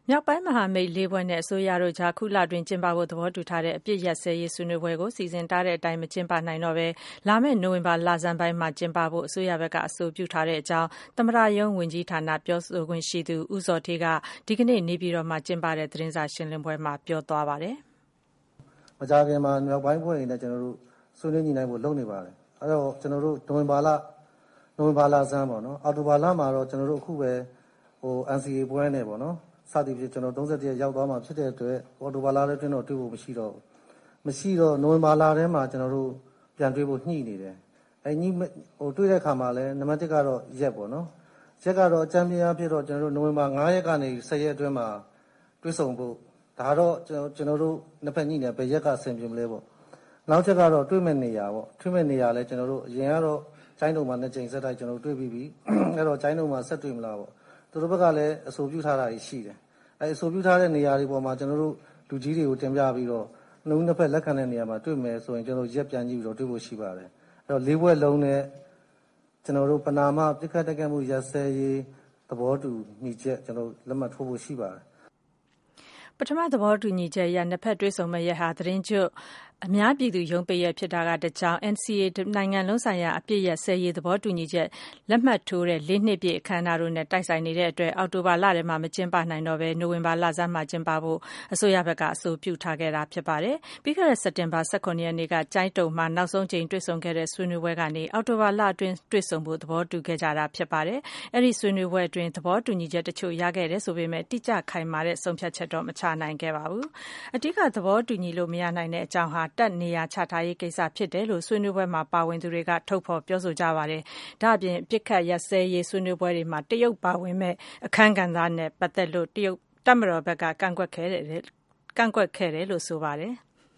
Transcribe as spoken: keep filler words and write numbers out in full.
မြောက်ပိုင်းမဟာမိတ်လေးဖွဲ့နဲ့အစိုးရတို့ကြားခုလတွင်ကျင်းပဖို့သဘောတူထားတဲ့အပစ်ရပ်စဲရေးဆွေးနွေးပွဲကိုစီစဉ်ထားတဲ့အတိုင်းမကျင်းပနိုင်တော့ဘဲလာမယ့်နိုဝင်ဘာလဆန်းပိုင်းမှာကျင်းပဖို့အစိုးရဘက်ကအဆိုပြုထားတဲ့အကြောင်းသမ္မတရုံးဝန်ကြီးဌာနပြောဆိုခွင့်ရှိသူဦးဇော်ဌေးကဒီကနေ့နေပြည်တော်မှာကျင်းပတဲ့သတင်းစာရှင်းလင်းပွဲမှာပြောသွားပါတယ်။မကြာခင်မှာမြောက်ပိုင်းဖွဲ့တွေနဲ့ကျွန်တော်တို့ဆွေးနွေးညှိနှိုင်းဖို့လုပ်နေပါတယ်။အဲတော့ကျွန်တော်တို့နိုဝင်ဘာလနိုဝင်ဘာလဆန်းပေါ့နော်။အောက်တိုဘာလမှာတော့ကျွန်တော်တို့အခုပဲဟို N C A ပွဲနဲ့ပေါ့နော်။စသည်ဖြင့်ကျွန်တော်သုံးဆယ့်တစ်ရက်ရောက်သွားမှာဖြစ်တဲ့အတွက်အော်တိုဘာလထဲတွင်းတော့တွေ့ဖို့မရှိတော့မရှိတော့နိုဝင်ဘာလထဲမှာကျွန်တော်တို့ပြန်တွေ့ဖို့ညှိနေတယ်။အဲညှိဟိုတွေ့တဲ့အခါမှာလည်းနံပါတ်တစ်ကတော့ရက်ပေါ့နော်။ရက်ကတော့အကြမ်းပြင်းအဖြစ်တော့ကျွန်တော်တို့နိုဝင်ဘာငါးရက်ကနေဆယ်ရက်အတွင်းမှာတွေ့ဆုံဖို့ဒါတော့ကျွန်တော်တို့နှစ်ဖက်ညှိနေဘယ်ရက်ကဆင်ပြေမလဲပေါ့။နောက်ချက်ကတော့တွေ့မဲ့နေရာပေါ့။တွေ့မဲ့နေရာလဲကျွန်တော်တို့အရင်ကတော့ကျိုင်းတုံမှာနှစ်ကြိမ်ဆက်တိုက်ကျွန်တော်တို့တွေ့ပြီးပြီ။အဲတော့ကျိုင်းတုံမှာဆက်တွေ့မလားပေါ့။သူတို့ဘက်ကလည်းအဆိုပြုထားတာရှိတယ်။အဲအဆိုပြုထားတဲ့နေရာတွေပေါ်မှာကျွန်တော်တို့လူကြီးတွေကိုတင်ပြပြီးတော့နှုတ်နှစ်ဖက်လက်ခံတဲ့နေရာမှာတွေ့မယ်ဆိုရင်ကျွန်တော်ရက်ပြန်ကြည့်ပြီးတော့တွေ့ဖို့ရှိပါတယ်။အဲတော့လေးဘွဲ့လုံးနဲ့ကျွန်တော်တို့ပနာမပြစ်ခတ်တက်ခဲ့မှုရက်စဲရေးသဘောတူညီချက်ကျွန်တော်လက်မှတ်ထိုးဖို့ရှိပါတယ်ပထမသဘောတူညီချက်အရနှစ်ဖက်တွေ့ဆုံမဲ့ရဟာသတင်းကျွတ်အများပြည်သူရုံးပိတ်ရဖြစ်တာကတကြောင် N C A နိုင်ငံလုံးဆိုင်ရာအပြစ်ရဆဲရေးသဘောတူညီချက်လက်မှတ်ထိုးတဲ့လေးနှစ်ပြည့်အခမ်းအနားတို့နဲ့တိုက်ဆိုင်နေတဲ့အတွက်အောက်တိုဘာလထဲမှာမကျင်းပနိုင်တော့ဘဲနိုဝင်ဘာလဆန်းမှာကျင်းပဖို့အစိုးရဘက်ကအဆိုပြုထားခဲ့တာဖြစ်ပါတယ်။ပြီးခဲ့တဲ့စက်တင်ဘာ၁၇ရက်နေ့ကကျိုင်းတုံမှာနောက်ဆုံးချိန်တွေ့ဆုံခဲ့တဲ့ဆွေးနွေးပွဲကနေအောက်တိုဘာလအတွင်းတွေ့ဆုံဖို့သဘောတူခဲ့ကြတာဖြစ်ပါတယ်။အဲဒီဆွေးနွေးပွဲအတွင်းသဘောတူညီချက်တချို့ရခဲ့တယ်ဆိုပေမဲ့တိကျခိုင်မာတဲ့ဆုံးဖြတ်ချက်တော့မချနိုင်ခဲ့ပါဘူး။အဓိကသဘောတူညီလို့မရနိုင်တဲ့အကြောင်းဟာတက်နေရာချထားရေးကိစ္စဖြစ်တယ်လို့ဆွေးနွေးပွဲမှာပါဝင်သူတွေကထုတ်ဖော်ပြောဆိုကြပါတယ်။ဒါ့အပြင်ပြစ်ခတ်ရက်စဲရေးဆွေးနွေးပွဲတွေမှာတရုတ်ပါဝင်မဲ့အခမ်းကဏ္ဍနဲ့ပတ်သက်လို့တရုတ်တပ်မတော်ဘက်ကကန့်ကွက်ခဲ့တယ်ကန့်ကွက်ခဲ့တယ်လို့ဆိုပါတယ်။